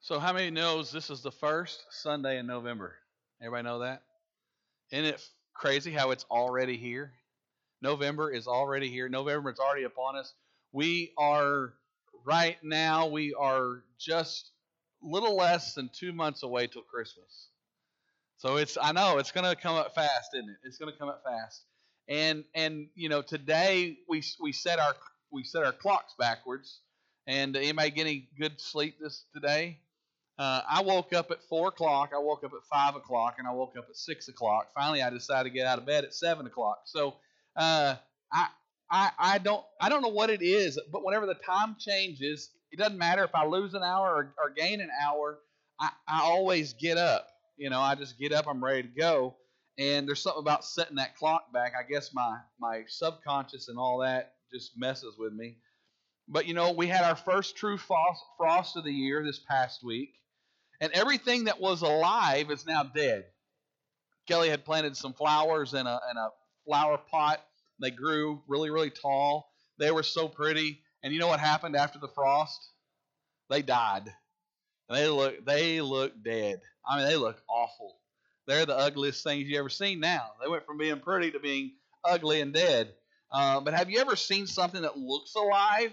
So how many knows this is the first Sunday in November? Everybody know that? Isn't it crazy how it's already here? November is already here. November is already upon us. We are right now, we are just a little less than 2 months away till Christmas. So I know it's going to come up fast, isn't it? It's going to come up fast. And today we set our clocks backwards. And anybody get any good sleep today? I woke up at 4 o'clock. I woke up at 5 o'clock, and I woke up at 6 o'clock. Finally, I decided to get out of bed at 7 o'clock. So I don't know what it is, but whenever the time changes, it doesn't matter if I lose an hour or gain an hour. I always get up. I just get up. I'm ready to go. And there's something about setting that clock back. I guess my subconscious and all that just messes with me. But we had our first true frost of the year this past week. And everything that was alive is now dead. Kelly had planted some flowers in a flower pot. They grew really, really tall. They were so pretty. And you know what happened after the frost? They died. They look dead. I mean, they look awful. They're the ugliest things you ever seen now. They went from being pretty to being ugly and dead. But have you ever seen something that looks alive,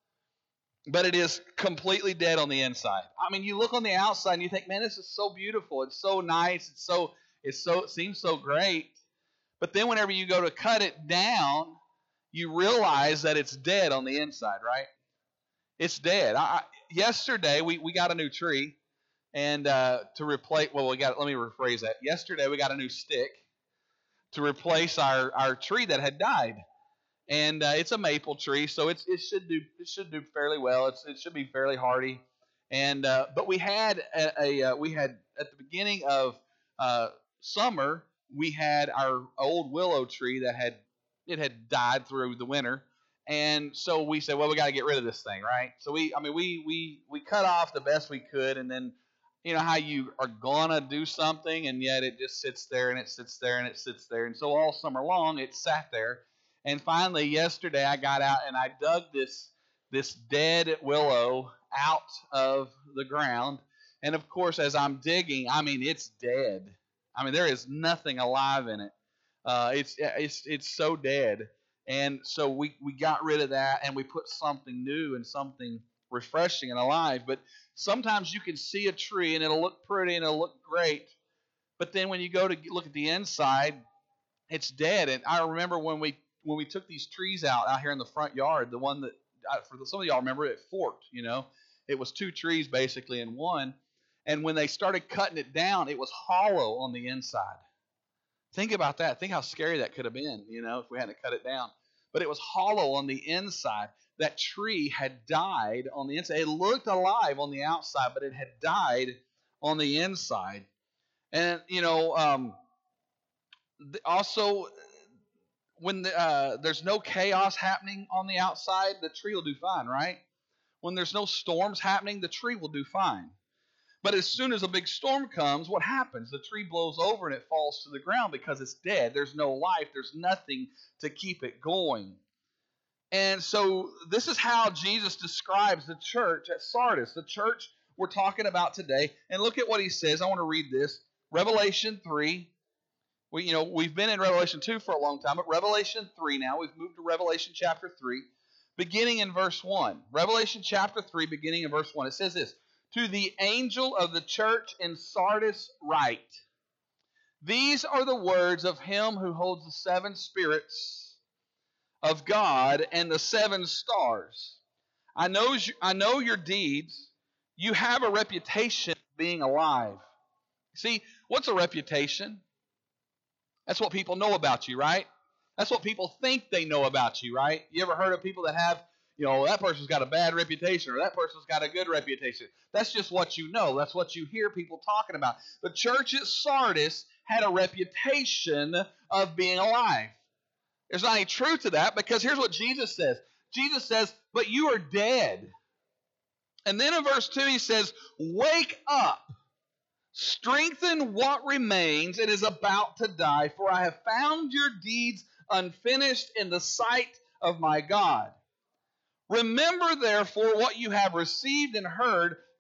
but it is completely dead on the inside? I mean, you look on the outside and you think, man, this is so beautiful. It's so nice. It seems so great. But then whenever you go to cut it down, you realize that it's dead on the inside, right? It's dead. Yesterday we got a new tree, and to replace. Well, let me rephrase that. Yesterday we got a new stick to replace our tree that had died. And it's a maple tree, so it should do fairly well. It should be fairly hardy. And but we had at the beginning of summer, we had our old willow tree that had died through the winter, and so we said, well, we got to get rid of this thing, right? So we cut off the best we could, and then you know how you are gonna do something, and yet it just sits there and it sits there and it sits there, and so all summer long it sat there. And finally, yesterday, I got out and I dug this dead willow out of the ground. And of course, as I'm digging, I mean, it's dead. I mean, there is nothing alive in it. It's so dead. And so we got rid of that, and we put something new and something refreshing and alive. But sometimes you can see a tree and it'll look pretty and it'll look great. But then when you go to look at the inside, it's dead. And I remember when we took these trees out here in the front yard, the one that, for some of y'all remember, it forked, It was two trees basically in one. And when they started cutting it down, it was hollow on the inside. Think about that. Think how scary that could have been, if we hadn't cut it down. But it was hollow on the inside. That tree had died on the inside. It looked alive on the outside, but it had died on the inside. And, also, when there's no chaos happening on the outside, the tree will do fine, right? When there's no storms happening, the tree will do fine. But as soon as a big storm comes, what happens? The tree blows over and it falls to the ground because it's dead. There's no life. There's nothing to keep it going. And so this is how Jesus describes the church at Sardis, the church we're talking about today. And look at what he says. I want to read this. Revelation 3. We've been in Revelation 2 for a long time, but Revelation 3 now. We've moved to Revelation chapter 3, beginning in verse 1. Revelation chapter 3, beginning in verse 1. It says this: To the angel of the church in Sardis write, These are the words of him who holds the seven spirits of God and the seven stars. I know your deeds. You have a reputation of being alive. See, what's a reputation? That's what people know about you, right? That's what people think they know about you, right? You ever heard of people that have, that person's got a bad reputation or that person's got a good reputation? That's just what you know. That's what you hear people talking about. The church at Sardis had a reputation of being alive. There's not any truth to that, because here's what Jesus says. Jesus says, but you are dead. And then in verse 2 he says, wake up. Strengthen what remains and is about to die, for I have found your deeds unfinished in the sight of my God. Remember, therefore, what you have received and heard,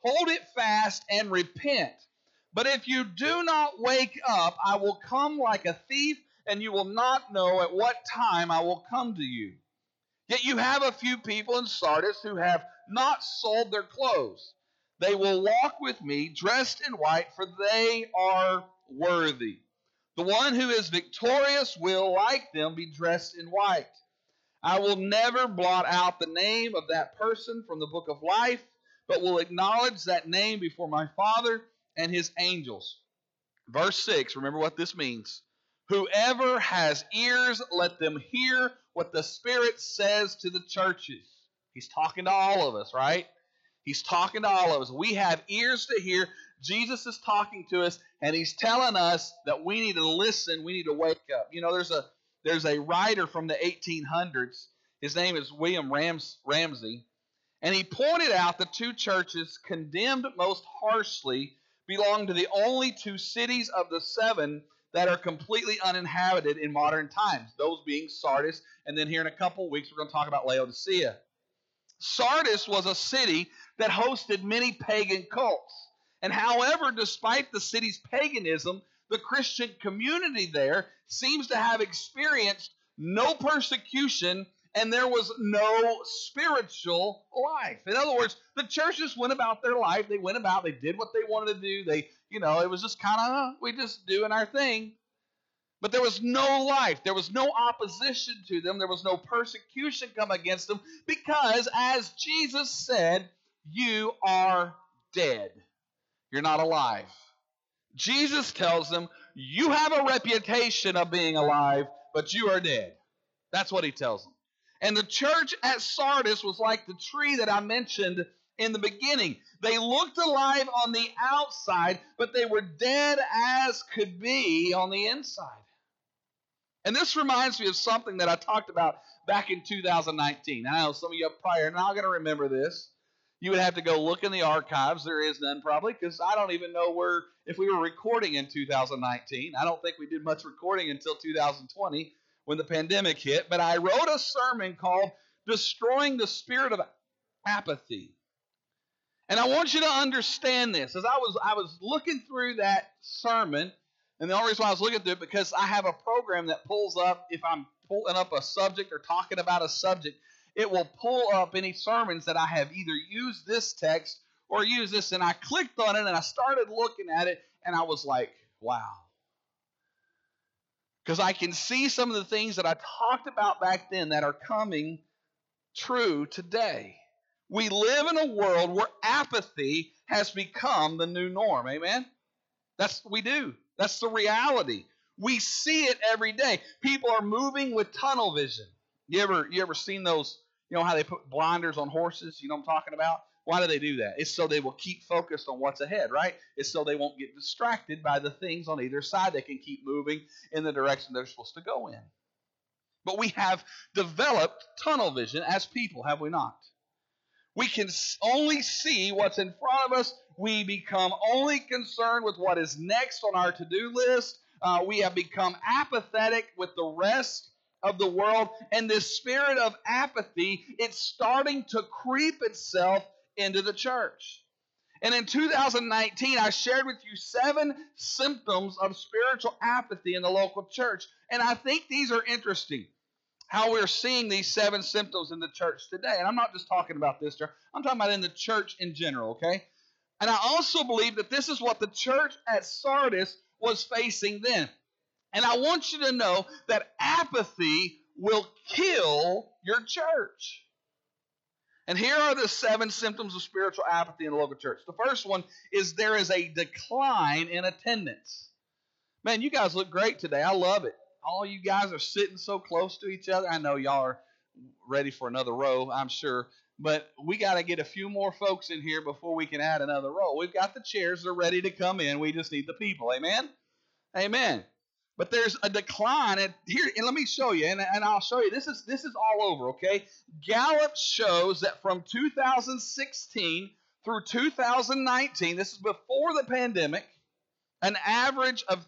Hold it fast and repent. But if you do not wake up, I will come like a thief, and you will not know at what time I will come to you. Yet you have a few people in Sardis who have not sold their clothes. They will walk with me dressed in white, for they are worthy. The one who is victorious will, like them, be dressed in white. I will never blot out the name of that person from the book of life, but will acknowledge that name before my Father and his angels. Verse 6, remember what this means. Whoever has ears, let them hear what the Spirit says to the churches. He's talking to all of us, right? He's talking to all of us. We have ears to hear. Jesus is talking to us, and he's telling us that we need to listen. We need to wake up. You know, there's a writer from the 1800s. His name is William Ramsey, and he pointed out the two churches condemned most harshly belong to the only two cities of the seven that are completely uninhabited in modern times, those being Sardis, and then here in a couple weeks we're going to talk about Laodicea. Sardis was a city that hosted many pagan cults. And however, despite the city's paganism, the Christian community there seems to have experienced no persecution, and there was no spiritual life. In other words, the churches went about their life. They did what they wanted to do. It was just kind of, we just doing our thing. But there was no life. There was no opposition to them. There was no persecution come against them because, as Jesus said, you are dead. You're not alive. Jesus tells them, you have a reputation of being alive, but you are dead. That's what he tells them. And the church at Sardis was like the tree that I mentioned in the beginning. They looked alive on the outside, but they were dead as could be on the inside. And this reminds me of something that I talked about back in 2019. I know some of you probably are not going to remember this. You would have to go look in the archives. There is none probably, because I don't even know if we were recording in 2019. I don't think we did much recording until 2020 when the pandemic hit. But I wrote a sermon called Destroying the Spirit of Apathy. And I want you to understand this. As I was looking through that sermon, and the only reason why I was looking through it because I have a program that pulls up, if I'm pulling up a subject or talking about a subject, it will pull up any sermons that I have either used this text or used this. And I clicked on it and I started looking at it and I was like, wow. Because I can see some of the things that I talked about back then that are coming true today. We live in a world where apathy has become the new norm. Amen? We do. That's the reality. We see it every day. People are moving with tunnel vision. You ever seen those, how they put blinders on horses? You know what I'm talking about? Why do they do that? It's so they will keep focused on what's ahead, right? It's so they won't get distracted by the things on either side. They can keep moving in the direction they're supposed to go in. But we have developed tunnel vision as people, have we not? We can only see what's in front of us. We become only concerned with what is next on our to-do list. We have become apathetic with the rest of the world. And this spirit of apathy, it's starting to creep itself into the church. And in 2019, I shared with you 7 symptoms of spiritual apathy in the local church. And I think these are interesting. How we're seeing these 7 symptoms in the church today. And I'm not just talking about this church. I'm talking about in the church in general, okay? And I also believe that this is what the church at Sardis was facing then. And I want you to know that apathy will kill your church. And here are the 7 symptoms of spiritual apathy in the local church. The first one is there is a decline in attendance. Man, you guys look great today. I love it. All you guys are sitting so close to each other. I know y'all are ready for another row, I'm sure. But we got to get a few more folks in here before we can add another row. We've got the chairs. They're ready to come in. We just need the people. Amen? Amen. But there's a decline. And here, and let me show you. And I'll show you. This is all over, okay? Gallup shows that from 2016 through 2019, this is before the pandemic, an average of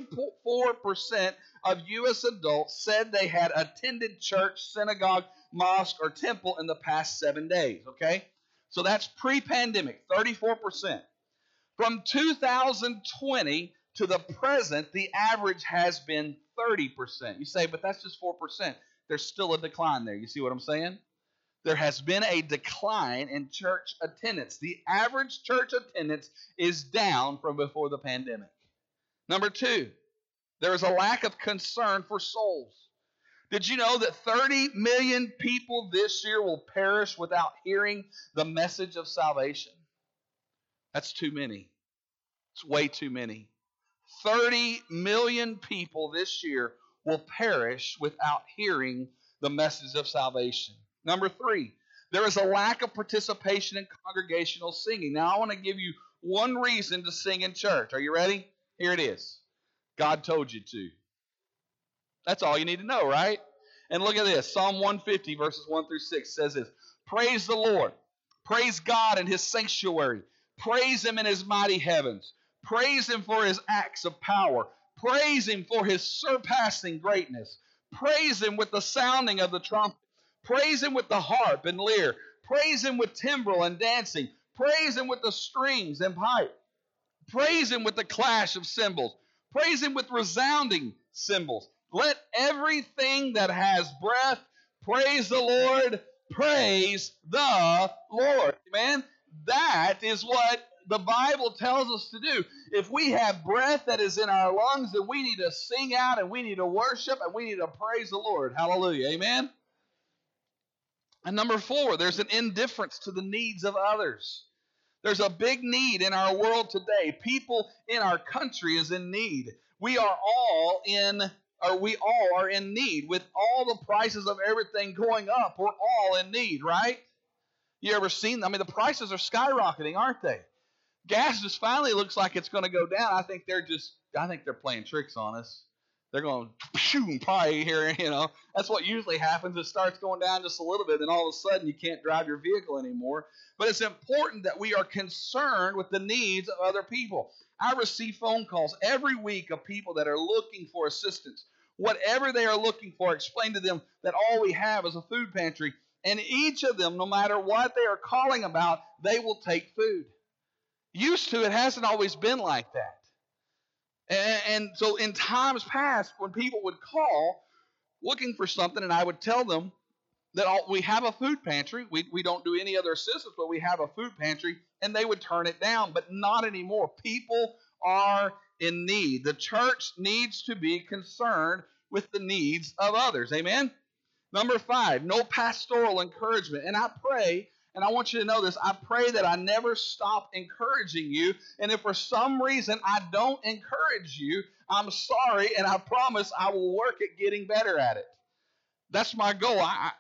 34% of U.S. adults said they had attended church, synagogue, mosque, or temple in the past 7 days, okay? So that's pre-pandemic, 34%. From 2020 to the present, the average has been 30%. You say, but that's just 4%. There's still a decline there. You see what I'm saying? There has been a decline in church attendance. The average church attendance is down from before the pandemic. Number two, there is a lack of concern for souls. Did you know that 30 million people this year will perish without hearing the message of salvation? That's too many. It's way too many. 30 million people this year will perish without hearing the message of salvation. Number three, there is a lack of participation in congregational singing. Now, I want to give you one reason to sing in church. Are you ready? Here it is. God told you to. That's all you need to know, right? And look at this. Psalm 150, verses 1 through 6 says this. Praise the Lord. Praise God in his sanctuary. Praise him in his mighty heavens. Praise him for his acts of power. Praise him for his surpassing greatness. Praise him with the sounding of the trumpet. Praise him with the harp and lyre. Praise him with timbrel and dancing. Praise him with the strings and pipe. Praise him with the clash of cymbals. Praise him with resounding cymbals. Let everything that has breath praise the Lord. Praise the Lord. Amen? That is what the Bible tells us to do. If we have breath that is in our lungs, then we need to sing out and we need to worship and we need to praise the Lord. Hallelujah. Amen? And number four, there's an indifference to the needs of others. There's a big need in our world today. People in our country is in need. We all are in need. With all the prices of everything going up, we're all in need, right? You ever seen them? I mean, the prices are skyrocketing, aren't they? Gas just finally looks like it's going to go down. I think they're playing tricks on us. They're going to probably here, That's what usually happens. It starts going down just a little bit, and all of a sudden you can't drive your vehicle anymore. But it's important that we are concerned with the needs of other people. I receive phone calls every week of people that are looking for assistance. Whatever they are looking for, explain to them that all we have is a food pantry. And each of them, no matter what they are calling about, they will take food. Used to, it hasn't always been like that. And so in times past, when people would call looking for something, and I would tell them that we have a food pantry. We don't do any other assistance, but we have a food pantry, and they would turn it down. But not anymore. People are in need. The church needs to be concerned with the needs of others. Amen? Number five, no pastoral encouragement. And I pray, and I want you to know this, I pray that I never stop encouraging you. And if for some reason I don't encourage you, I'm sorry, and I promise I will work at getting better at it. That's my goal.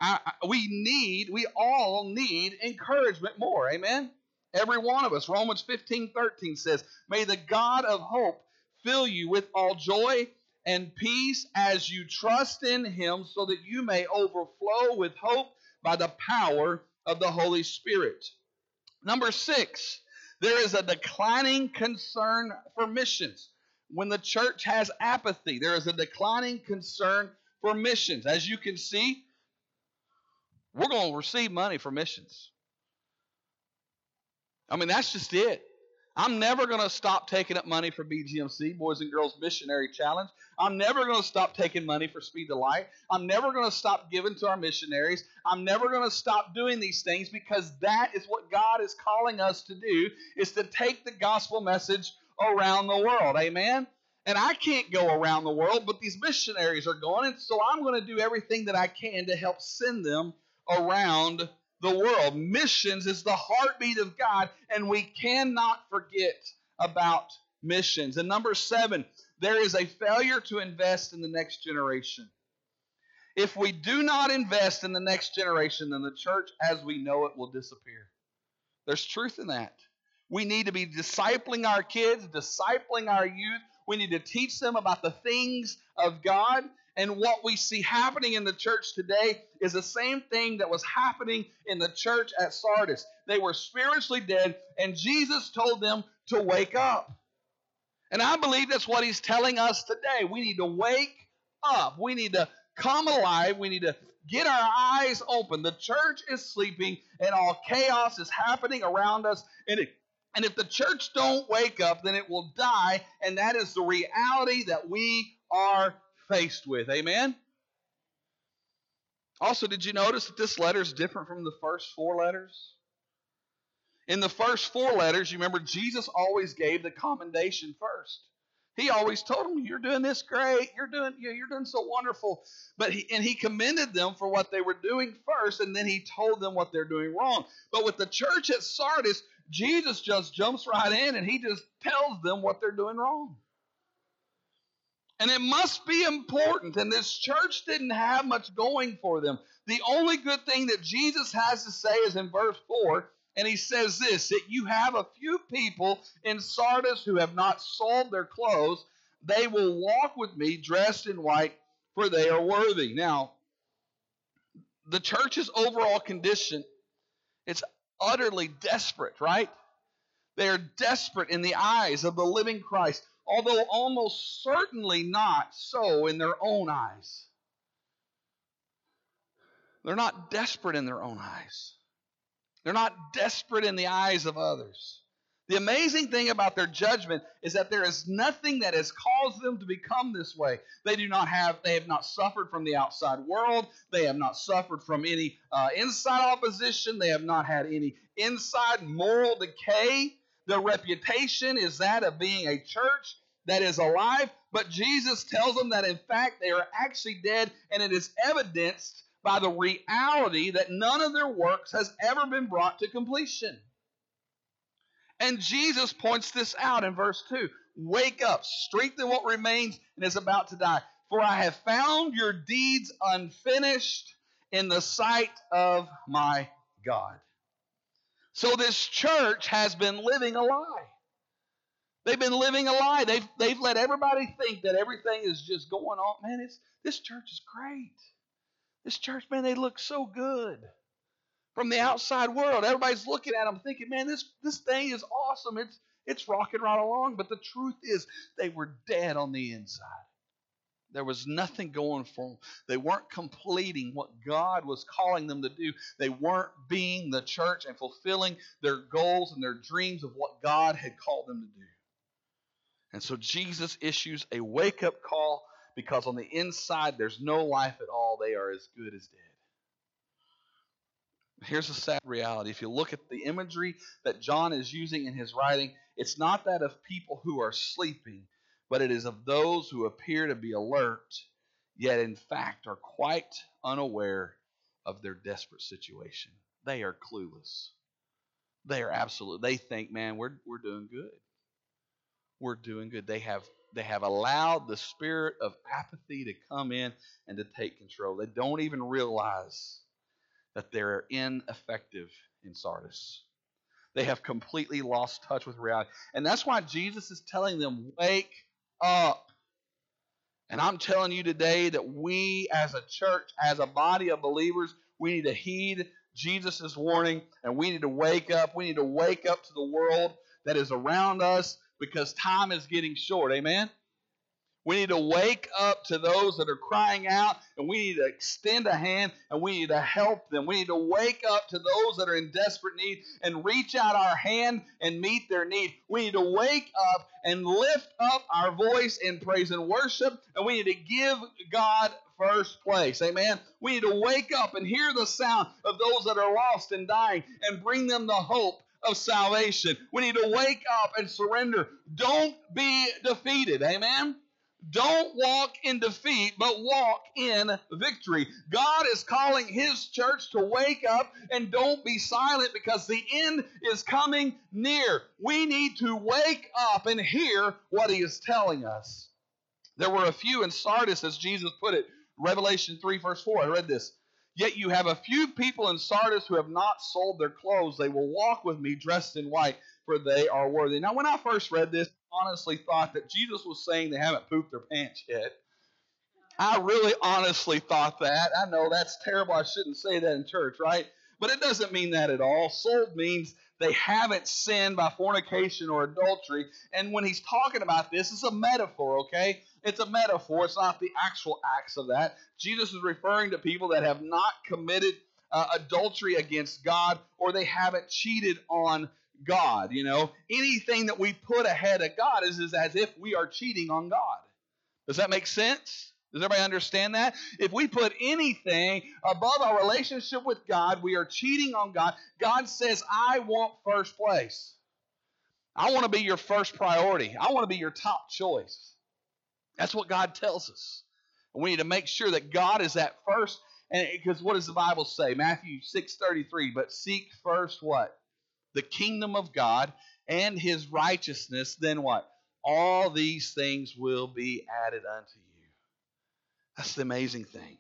We all need encouragement more. Amen? Every one of us. Romans 15:13 says, may the God of hope fill you with all joy and peace as you trust in him, so that you may overflow with hope by the power of the Holy Spirit. Number six, there is a declining concern for missions. When the church has apathy, there is a declining concern for missions. As you can see, we're going to receive money for missions. I mean, that's just it. I'm never going to stop taking up money for BGMC, Boys and Girls Missionary Challenge. I'm never going to stop taking money for Speed the Light. I'm never going to stop giving to our missionaries. I'm never going to stop doing these things, because that is what God is calling us to do, is to take the gospel message around the world. Amen? And I can't go around the world, but these missionaries are going, and so I'm going to do everything that I can to help send them around the world. Missions is the heartbeat of God, and we cannot forget about missions. And number seven, there is a failure to invest in the next generation. If we do not invest in the next generation, then the church as we know it will disappear. There's truth in that. We need to be discipling our kids, discipling our youth. We need to teach them about the things of God. And what we see happening in the church today is the same thing that was happening in the church at Sardis. They were spiritually dead, and Jesus told them to wake up. And I believe that's what he's telling us today. We need to wake up. We need to come alive. We need to get our eyes open. The church is sleeping and all chaos is happening around us. And if the church don't wake up, then it will die. And that is the reality that we are faced with. Amen? Also, did you notice that this letter is different from the first 4 letters? In the first 4 letters, you remember Jesus always gave the commendation first. He always told them, "You're doing this great. You're doing so wonderful." But he commended them for what they were doing first, and then he told them what they're doing wrong. But with the church at Sardis, Jesus just jumps right in and he just tells them what they're doing wrong. And it must be important. And this church didn't have much going for them. The only good thing that Jesus has to say is in verse 4. And he says this, that you have a few people in Sardis who have not sold their clothes. They will walk with me dressed in white, for they are worthy. Now, the church's overall condition, it's utterly desperate, right? They are desperate in the eyes of the living Christ, although almost certainly not so in their own eyes. They're not desperate in their own eyes. They're not desperate in the eyes of others. The amazing thing about their judgment is that there is nothing that has caused them to become this way. They have not suffered from the outside world. They have not suffered from any inside opposition. They have not had any inside moral decay. Their reputation is that of being a church that is alive. But Jesus tells them that in fact they are actually dead, and it is evidenced by the reality that none of their works has ever been brought to completion. And Jesus points this out in verse 2. Wake up, strengthen what remains and is about to die. For I have found your deeds unfinished in the sight of my God. So this church has been living a lie. They've been living a lie. They've let everybody think that everything is just going on. Man, this church is great. This church, man, they look so good. From the outside world, everybody's looking at them thinking, man, this thing is awesome. It's rocking right along. But the truth is, they were dead on the inside. There was nothing going for them. They weren't completing what God was calling them to do. They weren't being the church and fulfilling their goals and their dreams of what God had called them to do. And so Jesus issues a wake-up call, because on the inside, there's no life at all. They are as good as dead. Here's a sad reality. If you look at the imagery that John is using in his writing, it's not that of people who are sleeping, but it is of those who appear to be alert, yet in fact are quite unaware of their desperate situation. They are clueless. They are absolute. They think, man, we're doing good. We're doing good. They have allowed the spirit of apathy to come in and to take control. They don't even realize that they're ineffective in Sardis. They have completely lost touch with reality. And that's why Jesus is telling them, wake up. And I'm telling you today that we as a church, as a body of believers, we need to heed Jesus' warning, and we need to wake up. We need to wake up to the world that is around us, because time is getting short. Amen? We need to wake up to those that are crying out, and we need to extend a hand, and we need to help them. We need to wake up to those that are in desperate need and reach out our hand and meet their need. We need to wake up and lift up our voice in praise and worship, and we need to give God first place. Amen? We need to wake up and hear the sound of those that are lost and dying and bring them the hope of salvation. We need to wake up and surrender. Don't be defeated. Amen? Don't walk in defeat, but walk in victory. God is calling His church to wake up, and don't be silent, because the end is coming near. We need to wake up and hear what He is telling us. There were a few in Sardis, as Jesus put it. Revelation 3 verse 4. I read this. Yet you have a few people in Sardis who have not sold their clothes. They will walk with me dressed in white, for they are worthy. Now, when I first read this, I honestly thought that Jesus was saying they haven't pooped their pants yet. I really honestly thought that. I know that's terrible. I shouldn't say that in church, right? But it doesn't mean that at all. Sold means they haven't sinned by fornication or adultery. And when he's talking about this, it's a metaphor, okay? It's a metaphor. It's not the actual acts of that. Jesus is referring to people that have not committed adultery against God, or they haven't cheated on God. You know, anything that we put ahead of God is as if we are cheating on God. Does that make sense? Does everybody understand that? If we put anything above our relationship with God, we are cheating on God. God says, I want first place. I want to be your first priority. I want to be your top choice. That's what God tells us. And we need to make sure that God is at first. And because what does the Bible say? Matthew 6:33, but seek first what? The kingdom of God and his righteousness, then what? All these things will be added unto you. That's the amazing thing.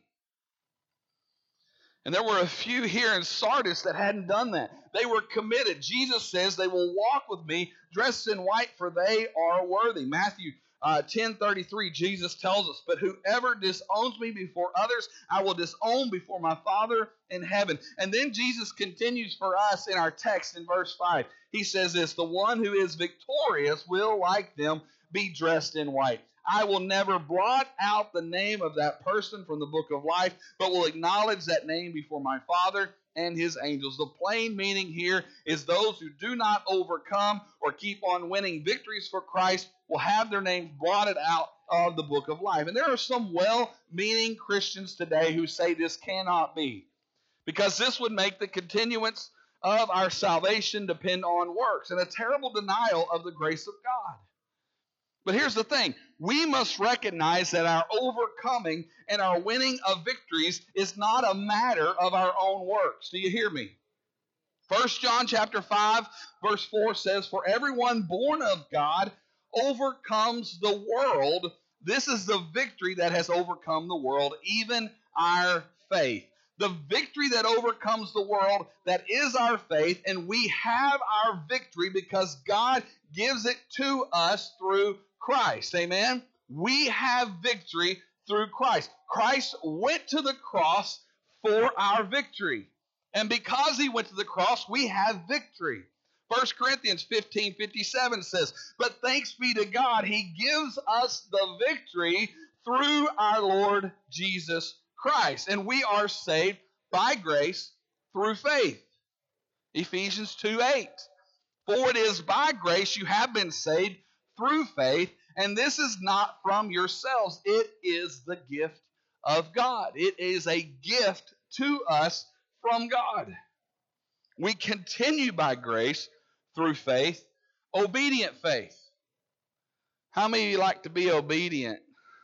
And there were a few here in Sardis that hadn't done that. They were committed. Jesus says they will walk with me dressed in white, for they are worthy. Matthew 10:33, Jesus tells us, but whoever disowns me before others, I will disown before my Father in heaven. And then Jesus continues for us in our text in verse 5. He says this, the one who is victorious will, like them, be dressed in white. I will never blot out the name of that person from the book of life, but will acknowledge that name before my Father and his angels. The plain meaning here is those who do not overcome or keep on winning victories for Christ will have their names blotted out of the book of life. And there are some well-meaning Christians today who say this cannot be, because this would make the continuance of our salvation depend on works, and a terrible denial of the grace of God. But here's the thing. We must recognize that our overcoming and our winning of victories is not a matter of our own works. Do you hear me? 1 John chapter 5, verse 4 says, for everyone born of God overcomes the world. This is the victory that has overcome the world, even our faith. The victory that overcomes the world, that is our faith, and we have our victory because God gives it to us through Christ. Amen? We have victory through Christ. Christ went to the cross for our victory. And because he went to the cross, we have victory. 1 Corinthians 15:57 says, but thanks be to God, he gives us the victory through our Lord Jesus Christ. And we are saved by grace through faith. Ephesians 2:8. For it is by grace you have been saved through faith, and this is not from yourselves. It is the gift of God. It is a gift to us from God. We continue by grace through faith, obedient faith. How many of you like to be obedient?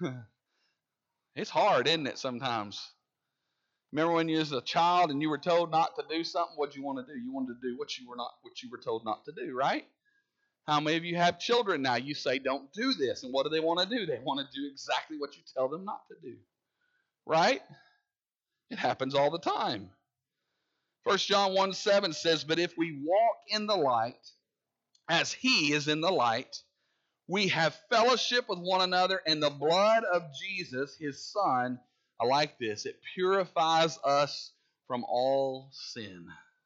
It's hard, isn't it, sometimes? Remember when you was a child and you were told not to do something? What did you want to do? You wanted to do what you were told not to do, right? How many of you have children now? You say, don't do this. And what do they want to do? They want to do exactly what you tell them not to do. Right? It happens all the time. 1 John 1:7 says, but if we walk in the light, as he is in the light, we have fellowship with one another, and the blood of Jesus, his Son, I like this, it purifies us from all sin.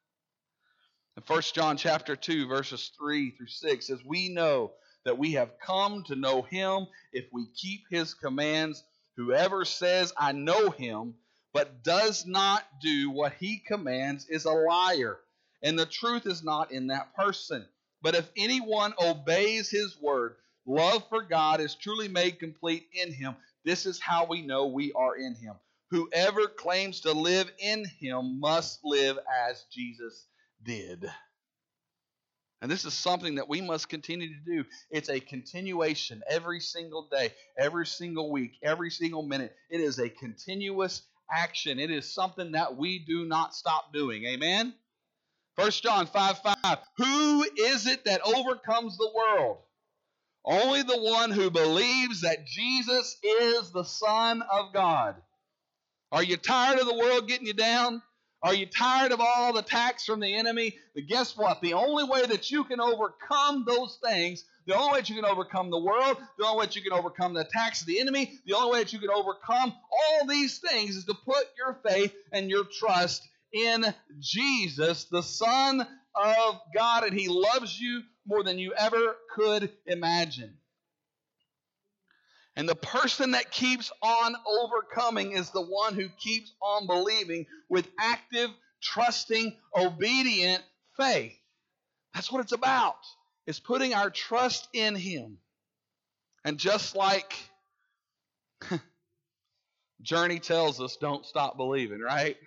In 1 John chapter 2, verses 3 through 6 says, we know that we have come to know him if we keep his commands. Whoever says, I know him, but does not do what he commands is a liar, and the truth is not in that person. But if anyone obeys his word, love for God is truly made complete in him. This is how we know we are in him. Whoever claims to live in him must live as Jesus did. And this is something that we must continue to do. It's a continuation every single day, every single week, every single minute. It is a continuous action. It is something that we do not stop doing. Amen? 1 John 5:5. Who is it that overcomes the world? Only the one who believes that Jesus is the Son of God. Are you tired of the world getting you down? Are you tired of all the attacks from the enemy? But guess what? The only way that you can overcome those things, the only way that you can overcome the world, the only way that you can overcome the attacks of the enemy, the only way that you can overcome all these things is to put your faith and your trust in Jesus, the Son of God, and He loves you more than you ever could imagine. And the person that keeps on overcoming is the one who keeps on believing with active, trusting, obedient faith. That's what it's about. It's putting our trust in Him. And just like Journey tells us, don't stop believing, right?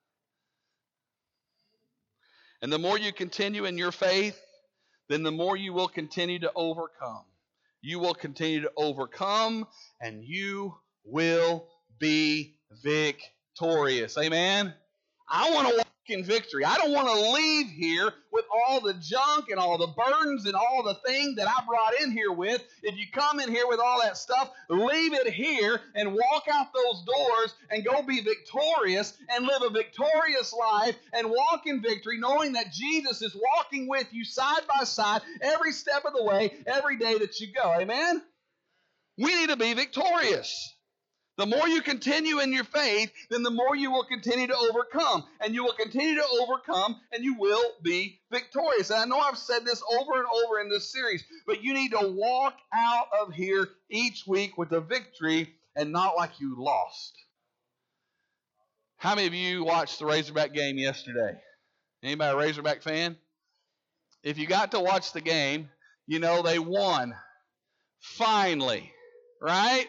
And the more you continue in your faith, then the more you will continue to overcome. You will continue to overcome, and you will be victorious. Amen? I want to walk in victory. I don't want to leave here with all the junk and all the burdens and all the things that I brought in here with. If you come in here with all that stuff, leave it here and walk out those doors and go be victorious and live a victorious life and walk in victory, knowing that Jesus is walking with you side by side every step of the way, every day that you go. Amen? We need to be victorious. The more you continue in your faith, then the more you will continue to overcome. And you will continue to overcome, and you will be victorious. And I know I've said this over and over in this series, but you need to walk out of here each week with a victory and not like you lost. How many of you watched the Razorback game yesterday? Anybody a Razorback fan? If you got to watch the game, you know they won. Finally. Right?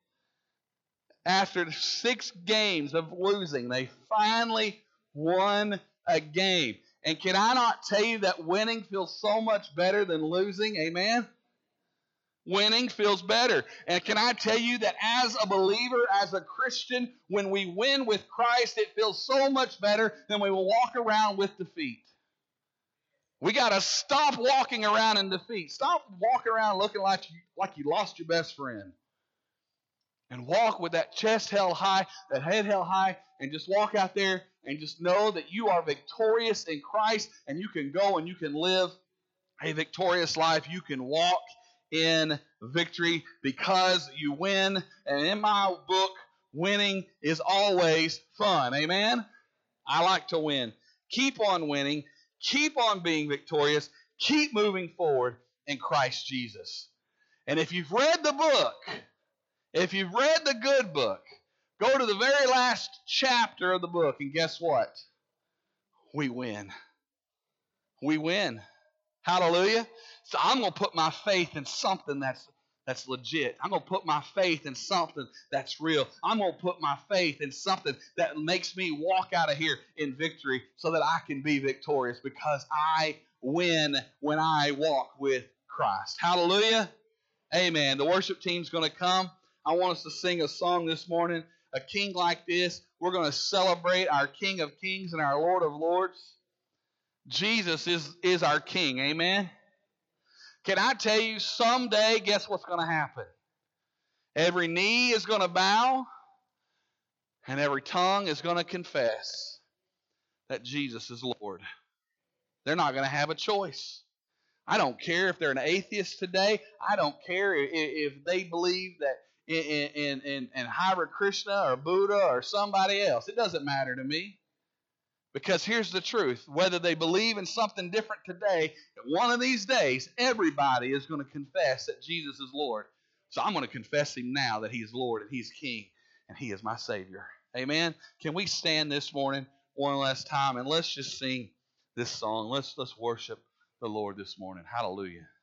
After 6 games of losing, they finally won a game. And can I not tell you that winning feels so much better than losing? Amen? Winning feels better. And can I tell you that as a believer, as a Christian, when we win with Christ, it feels so much better than when we walk around with defeat. We got to stop walking around in defeat. Stop walking around looking like you lost your best friend. And walk with that chest held high, that head held high, and just walk out there and just know that you are victorious in Christ, and you can go and you can live a victorious life. You can walk in victory because you win. And in my book, winning is always fun. Amen? I like to win. Keep on winning. Keep on being victorious. Keep moving forward in Christ Jesus. And if you've read the book, if you've read the good book, go to the very last chapter of the book, and guess what? We win. We win. Hallelujah. So I'm going to put my faith in something that's legit. I'm going to put my faith in something that's real. I'm going to put my faith in something that makes me walk out of here in victory so that I can be victorious because I win when I walk with Christ. Hallelujah. Amen. The worship team's going to come. I want us to sing a song this morning, A King Like This. We're going to celebrate our King of Kings and our Lord of Lords. Jesus is our King. Amen? Can I tell you, someday, guess what's going to happen? Every knee is going to bow, and every tongue is going to confess that Jesus is Lord. They're not going to have a choice. I don't care if they're an atheist today. I don't care if they believe that in Hare Krishna or Buddha or somebody else. It doesn't matter to me. Because here's the truth. Whether they believe in something different today, one of these days, everybody is going to confess that Jesus is Lord. So I'm going to confess Him now that He is Lord and He's King and He is my Savior. Amen? Can we stand this morning one last time and let's just sing this song. Let's worship the Lord this morning. Hallelujah.